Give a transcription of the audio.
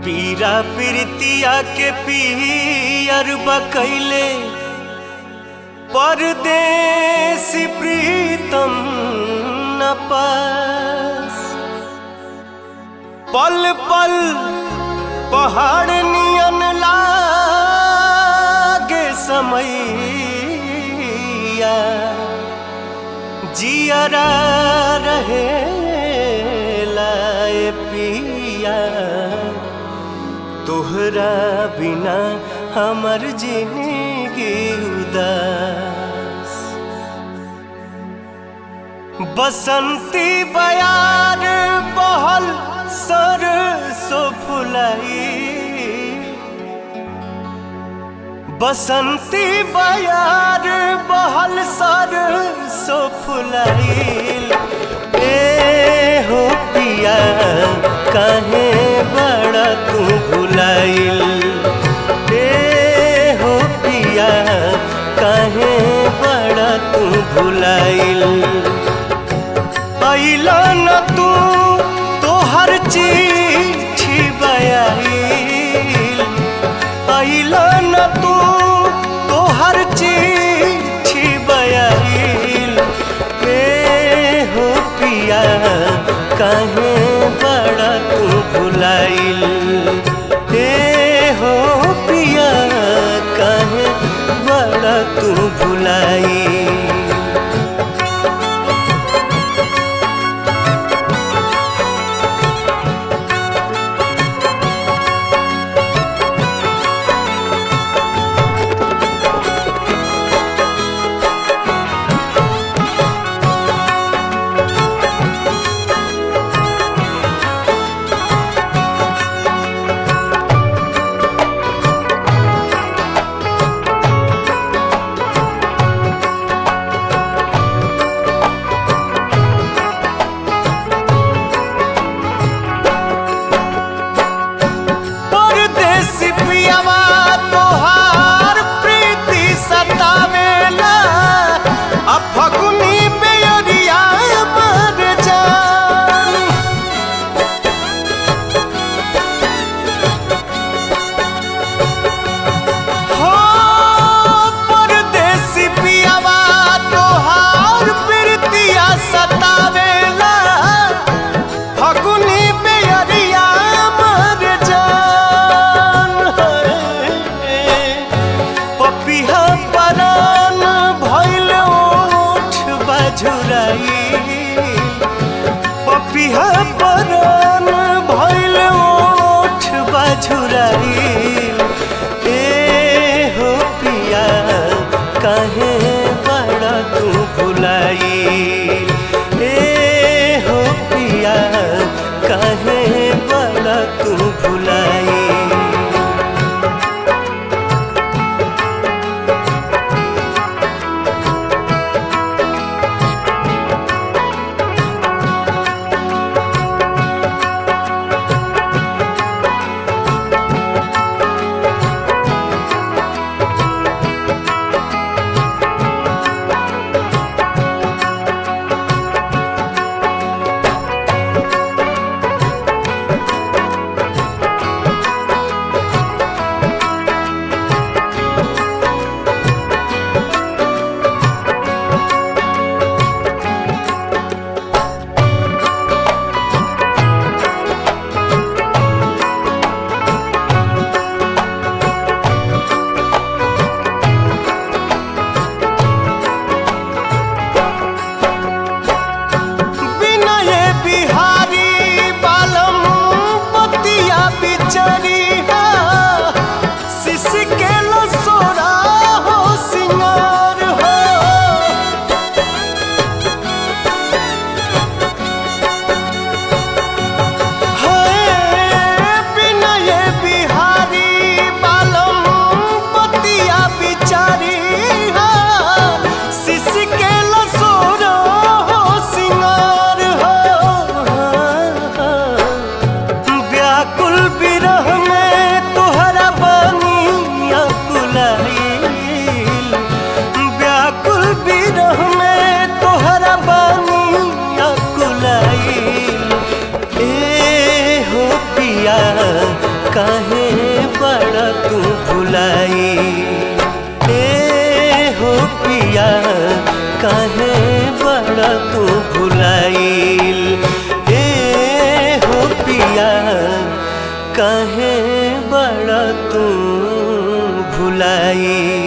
पीरा प्रीतिया के पियर बकैले परदेसी प्रीतम न पास। पल पल पहाड़ नियन लागे समैया जियरा रहे लाए पिया। तोहरा बिना हमर जिंदगी उदास। बसंती बयार बहल सरसों फुलाई। बसंती बयार बहल सरसों फुलाइल। ए हो पिया काहे बड़ा तू भुलाइल। ए हो पिया काहे बड़ा तू भुलाइल। अइला न तू तोहर चिट्ठी बयाइल। अइला न तू तोहर चिट्ठी बयाइल। ए हो पिया काहे बड़ा तू भुलाइल। ए हो पिया काहे बड़ा तू भुलाइल। पपिहा परान भइल ओठ बझुराइल। ए हो पिया काहे बड़ा तू भुलाइल। ए हो पिया काहे बड़ा तू भुलाइल। काहे बड़ा तू भुलाई। ए हो पिया काहे बड़ा तू भुलाइल। ए हो पिया काहे बड़ा तू भुलाई।